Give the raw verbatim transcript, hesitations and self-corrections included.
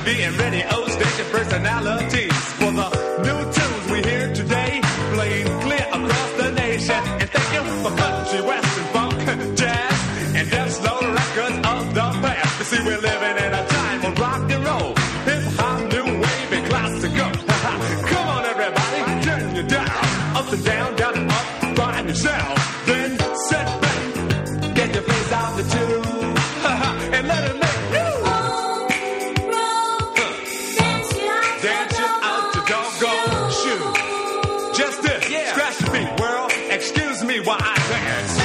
V and radio station personalities for the new tunes we hear today, playing clear across the nation. And thank you for country, western, funk, jazz, and death slow records of the past. You see, we're living in a time of rock and roll, hip hop, new wave, and classical. Come on, everybody, turn your dial up and down, down and up, find yourself. Then sit back, get your face out the tube, and let it make you roll, roll, dance you out, dance you out your doggone shoe. Just this, Yeah. scratch your feet, world. Excuse me while I dance.